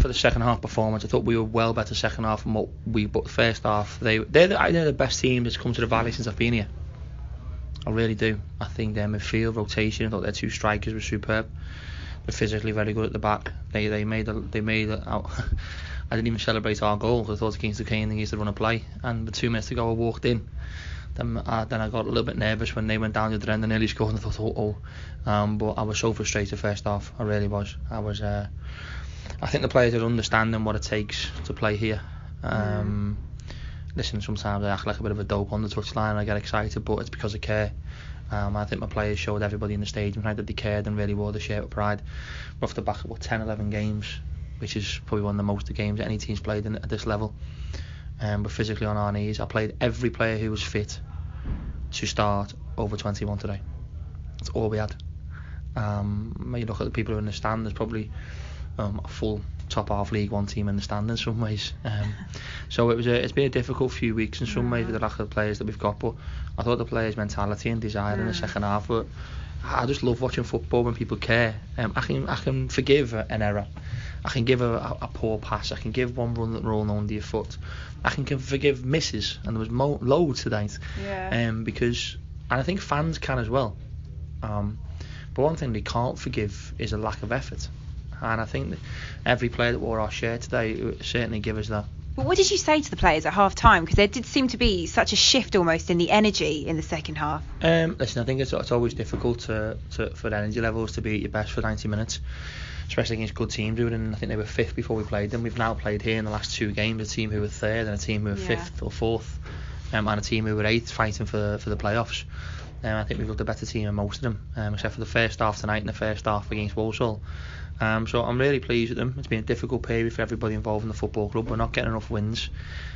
for the second half performance. I thought we were well better second half than what we. But first half, they're the best team that's come to the Valley since I've been here. I really do. I think their midfield rotation. I thought their two strikers were superb. They're physically very good at the back. They made it out. I didn't even celebrate our goal. I thought against the Kane they used to run a play, and with 2 minutes to go, I walked in. Then I got a little bit nervous when they went down the other end and nearly scored, and I thought, but I was so frustrated first half. I really was. I think the players are understanding what it takes to play here. Listen, sometimes I act like a bit of a dope on the touchline and I get excited, but it's because I care. I think my players showed everybody in the stadium that they cared and really wore the shirt with pride. We're off the back of 10, 11 games, which is probably one of the most games any team's played at this level. We're physically on our knees. I played every player who was fit to start over 21 today. That's all we had. When you look at the people who are in the stand, there's probably a full top half League One team in the stand in some ways. So it's been a difficult few weeks in some ways with the lack of the players that we've got, but I thought the players' mentality and desire in the second half were. I just love watching football when people care. I can forgive an error. I can give a poor pass. I can give one run that rolls under your foot. I can forgive misses, and there was loads tonight. Because, and I think fans can as well. But one thing they can't forgive is a lack of effort. And I think that every player that wore our shirt today certainly give us that. But what did you say to the players at half time? Because there did seem to be such a shift almost in the energy in the second half. Listen, I think it's always difficult for energy levels to be at your best for 90 minutes, especially against good teams. And I think they were 5th before we played them. We've now played here in the last 2 games a team who were 3rd and a team who were 5th or 4th, and a team who were 8th fighting for the playoffs. I think we've looked a better team in most of them, except for the first half tonight and the first half against Walsall. So I'm really pleased with them. It's been a difficult period for everybody involved in the football club. We're not getting enough wins,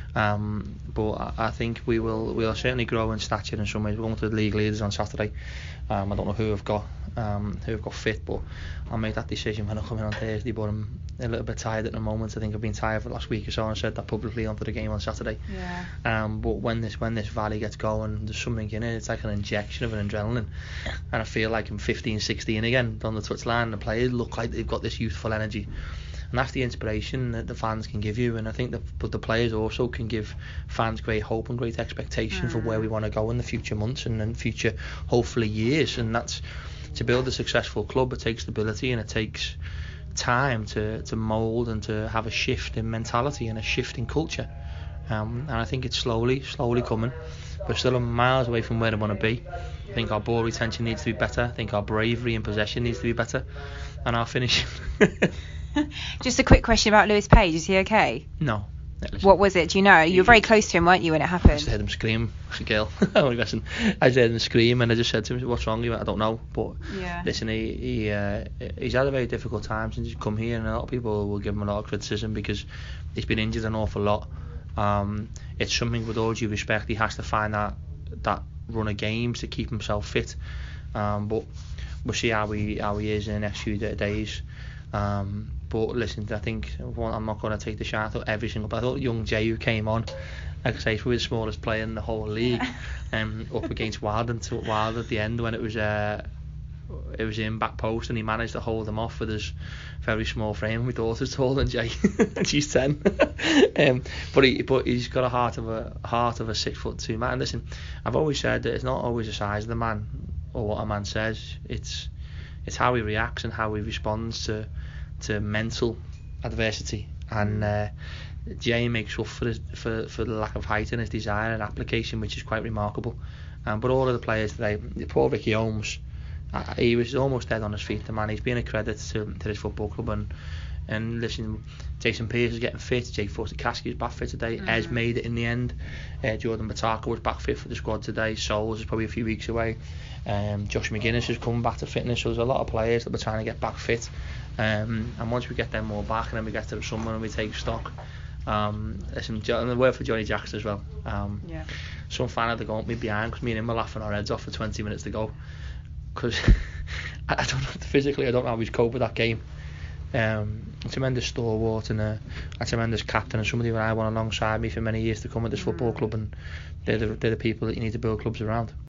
but I think we'll certainly grow in stature in some ways. We're going to the league leaders on Saturday. I don't know who have got fit, but I'll make that decision when I come in on Thursday. But I'm a little bit tired at the moment. I think I've been tired for the last week or so, and I said that publicly onto the game on Saturday. But when this Valley gets going, there's something in it. It's like an injection of an adrenaline, and I feel like I'm 15, 16 again on the touchline. The players look like they've got this youthful energy, and that's the inspiration that the fans can give you. And I think that the players also can give fans great hope and great expectation for where we want to go in the future months and in future, hopefully, years. And that's to build a successful club. It takes stability and it takes time to mould and to have a shift in mentality and a shift in culture. And I think it's slowly coming. We're still miles away from where I want to be. I think our ball retention needs to be better. I think our bravery in possession needs to be better. And our finishing. Just a quick question about Lewis Page. Is he okay? No. What was it? Do you know? You were very close to him, weren't you, when it happened? I just heard him scream. It's a girl. I just heard him scream, and I just said to him, "What's wrong?" He went, "I don't know." But listen, he's had a very difficult time since he's come here, and a lot of people will give him a lot of criticism because he's been injured an awful lot. It's something, with all due respect, he has to find that run of games to keep himself fit. But we'll see how he is in the next few days. But listen, I think I'm not going to take the shot at every single. But I thought young Jay, who came on, like I say, he was the smallest player in the whole league, up against Wild at the end when it was in back post, and he managed to hold him off with his very small frame. My daughter's taller than Jay, and she's 10. But he's got a heart of a 6'2" man. Listen, I've always said that it's not always the size of the man or what a man says. It's how he reacts and how he responds to mental adversity. And Jay makes up for the lack of height in his desire and application, which is quite remarkable. But all of the players today, poor Ricky Holmes, he was almost dead on his feet. The man, he's been a credit to this football club. And listen, Jason Pearce is getting fit. Jake Forster-Caskey is back fit today. Ez made it in the end. Jordan Bataka was back fit for the squad today. Souls is probably a few weeks away. Josh McGuinness has come back to fitness. So there's a lot of players that we're trying to get back fit. And once we get them all back, and then we get to the summer and we take stock. Listen, and the word for Johnny Jackson as well. Some fan had to go up me behind because me and him were laughing our heads off for 20 minutes to go. Because I don't know, physically, I don't know how he's coped with that game. A tremendous stalwart and a tremendous captain, and somebody that I want alongside me for many years to come at this football club, and they're the people that you need to build clubs around.